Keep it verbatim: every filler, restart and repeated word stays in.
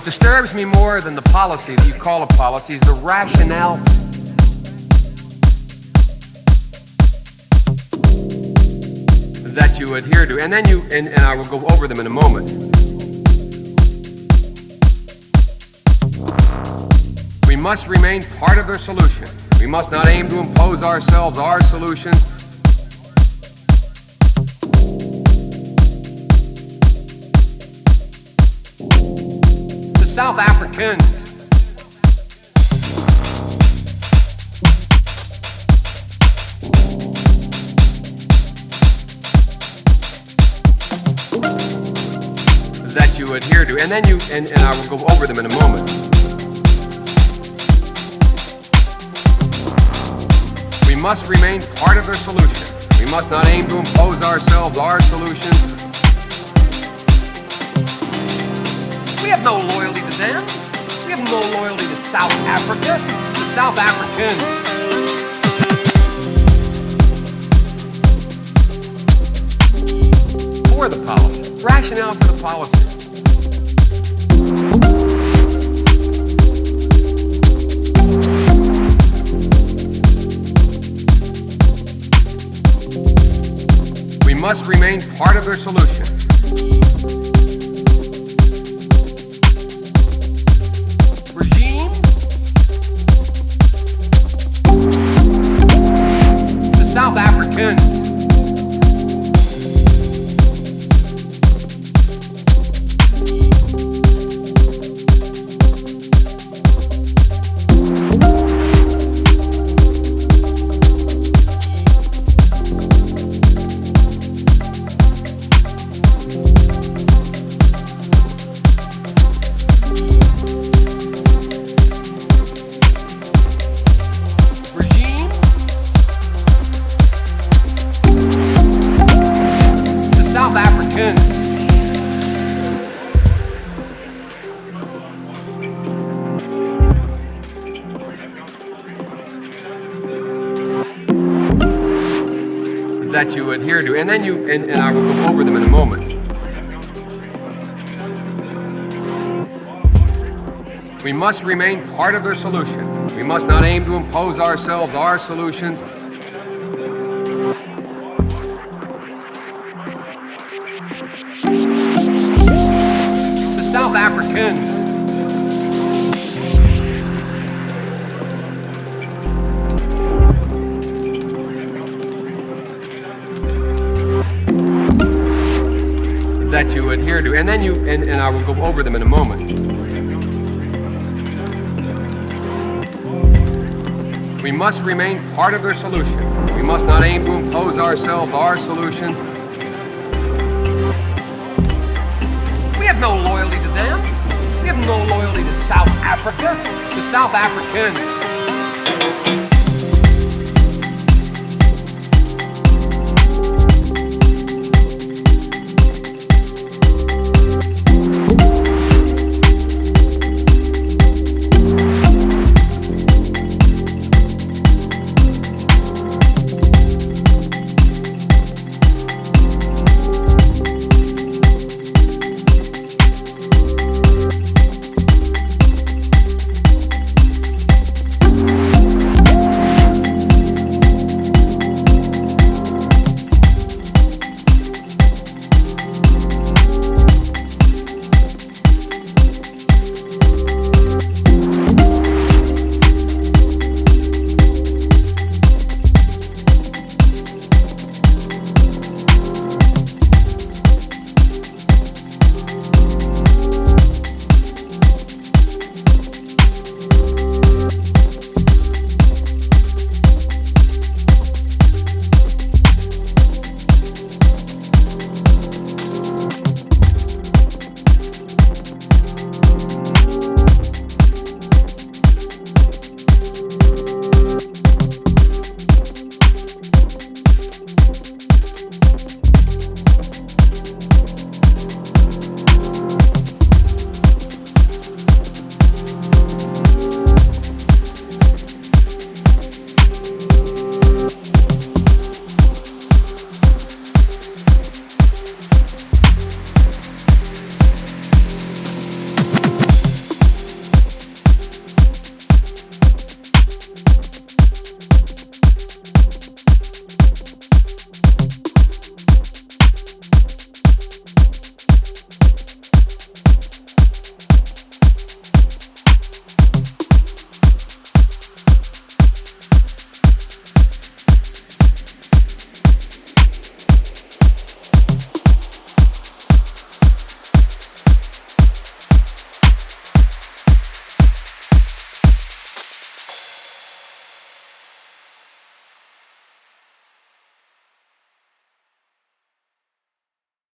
disturbs me more than the policy that you call a policy is the rationale that you adhere to. And then you, and, and I will go over them in a moment. We must remain part of their solution. We must not aim to impose ourselves, our solutions. The South Africans that you adhere to, and then you, and, and I will go over them in a moment. We must remain part of their solution. We must not aim to impose ourselves, our solutions. We have no loyalty to them. We have no loyalty to South Africa, the South Africans. For the policy, rationale for the policy. We must remain part of their solution. Regime? The South Africans. That you adhere to, and then you, and, and I will go over them in a moment. We must remain part of their solution. We must not aim to impose ourselves, our solutions. The South Africans. That you adhere to, and then you, and, and I will go over them in a moment. We must remain part of their solution. We must not aim to impose ourselves, our solutions. We have no loyalty to them. We have no loyalty to South Africa, the South Africans.